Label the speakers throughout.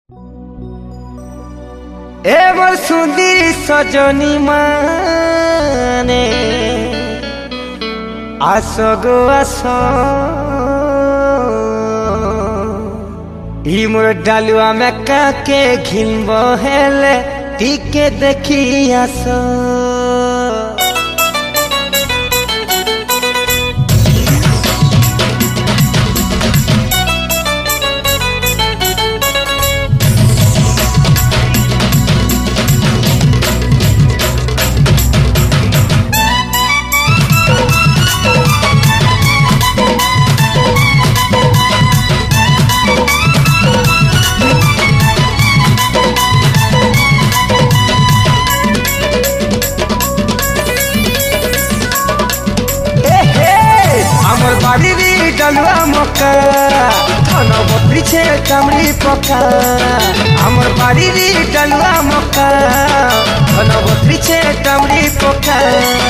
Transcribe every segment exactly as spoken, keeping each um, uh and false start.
Speaker 1: एमर सुंदरी सजनी माने आस गो आस ई मोर डालुआ में काके घिनब हेले टीके देखी आस डलुआ मक्का खाना पीछे चमड़ी पका हमर बाड़ी री डलुआ मक्का खाना पीछे चमड़ी पका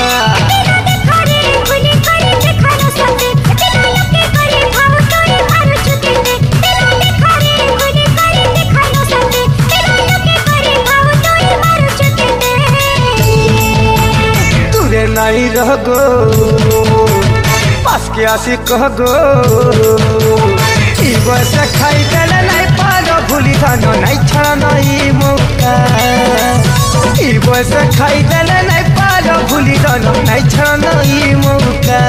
Speaker 1: तुरे नहीं रह गो पास के आसी कह गो बस खाई देले नहीं पालो भूली धानो नहीं छड़ा नहीं मौका बस खाई देले नहीं पालो भूली धानो नहीं छड़ा नहीं मौका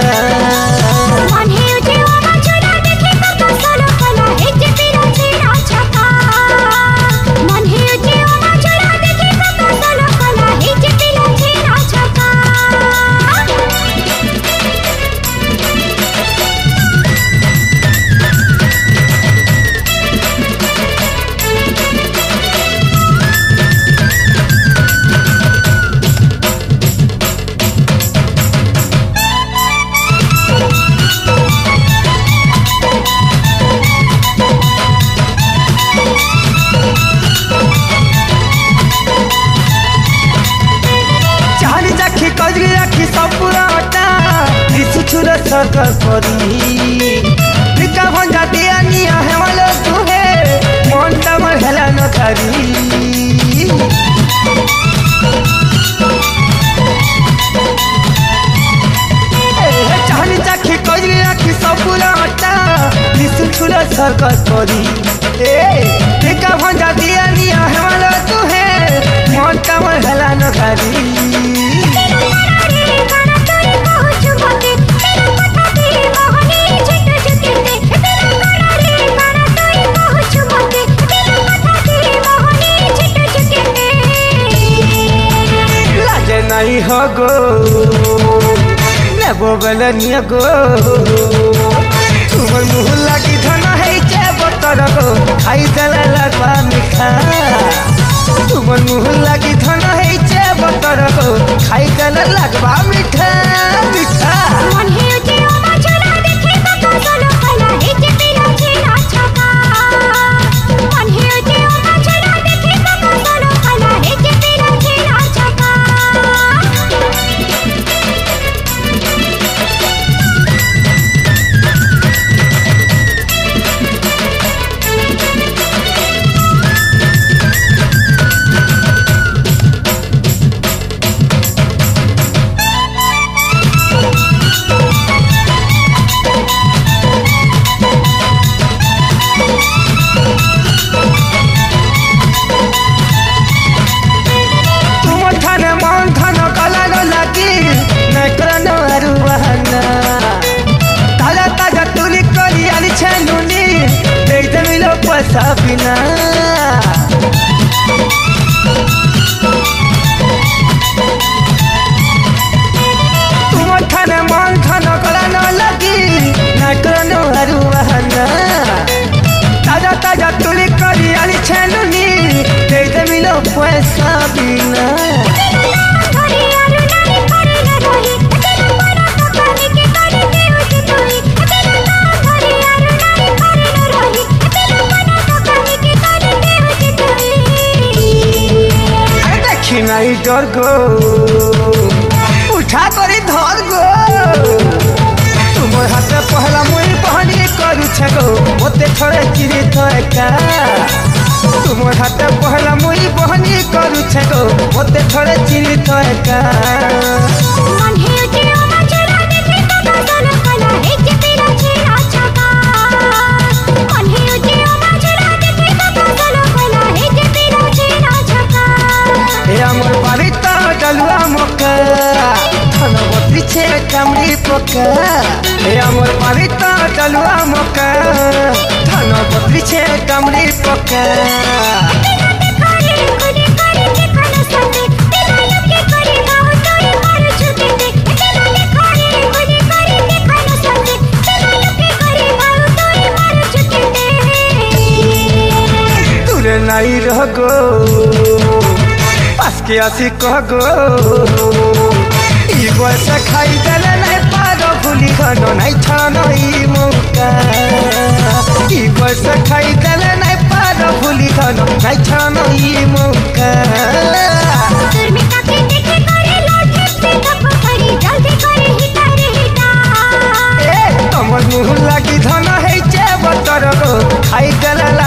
Speaker 1: फिका भंजा दिया निया है वालो तुहे मन तमर हेला न करी चाहनी चाखी कजरी राखी सब पूरा आटा निसु छुला सरकर करी फिका भंजा दिया निया है वालो तुहे मन तमर हेला न करी नहीं हो गो नेबो बेले निया गो तुमर मुँह लगी धना है जे बतर गो खाई देले लगवा मिठा तुमर मुँह लगी धना है जे बतर गो खाई देले लगवा मिठा मिठा बिना तुम थाने मन थाना कला न लगी न करनो हरु बहाना ताजा ताजा तुली करी आली छेनुनी दे दे मिलो पैसा बिना नहीं डर गो उठा करी धर गो तुम हाथ पहला मुई पहनी करू छे गो ओते थोड़े चिरी तो एका तुम हाथ पहला मुई बहनी करू छगो मते थोड़े चिनी तो एका डलुआ मौका धनवती छे चमड़ी पोका हे अमर पाविता डलुआ मौका धनवती छे चमड़ी पोका दूर नहीं रह गो के आसी कह गो ई बस खाई देले नहीं पारो भूली गनो नहीं छानो ई मौका ई बस खाई देले नहीं पारो भूली गनो नहीं छानो ई मौका
Speaker 2: तुरमी काके देखे करे लाठी से तप करी जल्दी करे हिटा रे हिटा
Speaker 1: ए तमर मुह लागी धन है जे बतर गो खाई देले